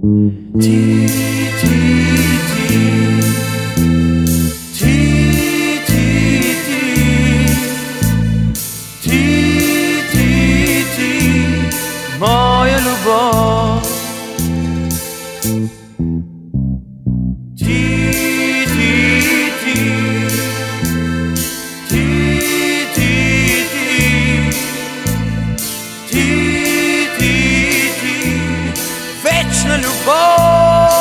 Ти, ти, ти, ти, ти, ти, ти, ти, моя любов. Ти, ти, ти, ти, ти, ти, ти, ти, вечна любов.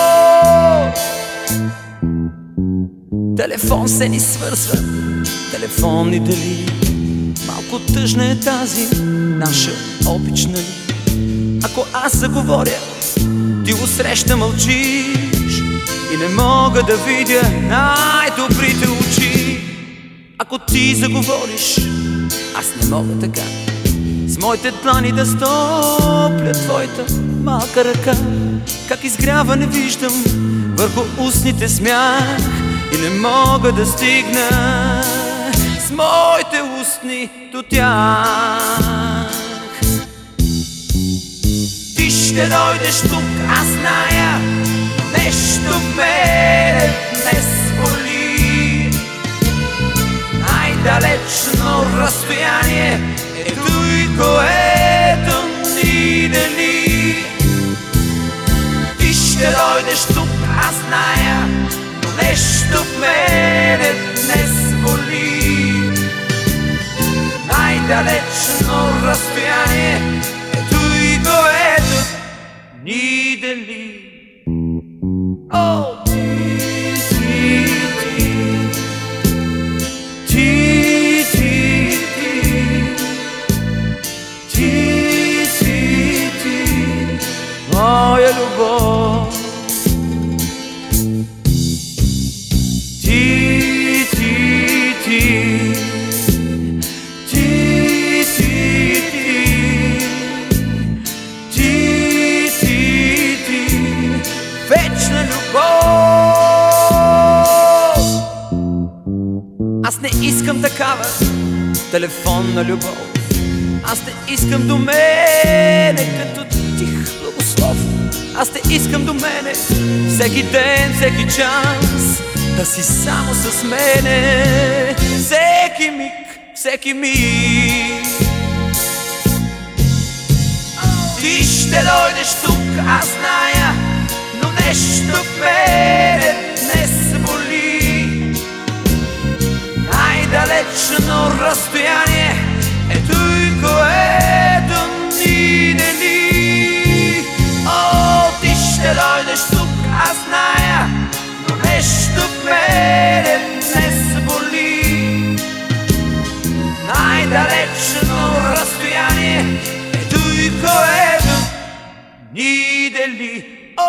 Телефон се ни свързва, телефон ни дели. Малко тъжна е тази наша обична. Ако аз заговоря, ти го среща мълчиш и не мога да видя най-добрите очи. Ако ти заговориш, аз не мога така с моите длани да стопля твоята малка ръка. Как изгрява не виждам върху устните смях и не мога да стигна с моите устни до тях. Ти ще дойдеш тук, аз зная, нещо в мене днес боли. Най-далечно разстояние е той, което ни дели. Ти ще дойдеш тук, аз зная, но нещо в мене днес боли. Най-далечно разстояние е той, което ни дели. О, ти, ти, ти, ти, ти, ти, ти, моя любов. Ти, ти, ти, ти, ти, ти, ти, ти, вечна любов. Аз не искам такава телефонна любов. Аз не искам до мене като тих благослов. Аз не искам до мене всеки ден, всеки час да си само с мене. Всеки миг, всеки миг. Ти ще дойдеш тук, аз зная, но нещо в мене днес боли. Най-далечно разстояние е той, което ни дели. О, ти ще дойдеш тук, аз зная, но нещо в мене днес боли. Най-далечно разстояние е той, което ни дели.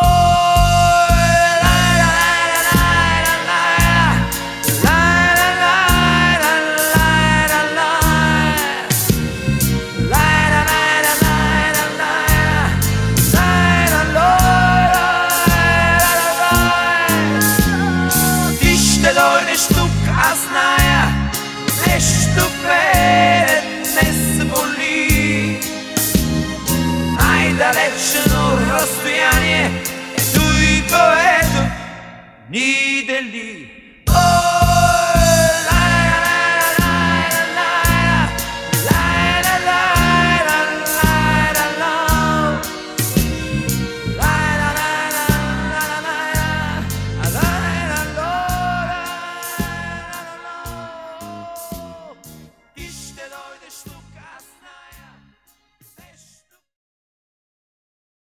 Ти ще дойдеш тук, аз зная, нещо в мене днес боли. Най-далечно разстояние е той, което ни дели.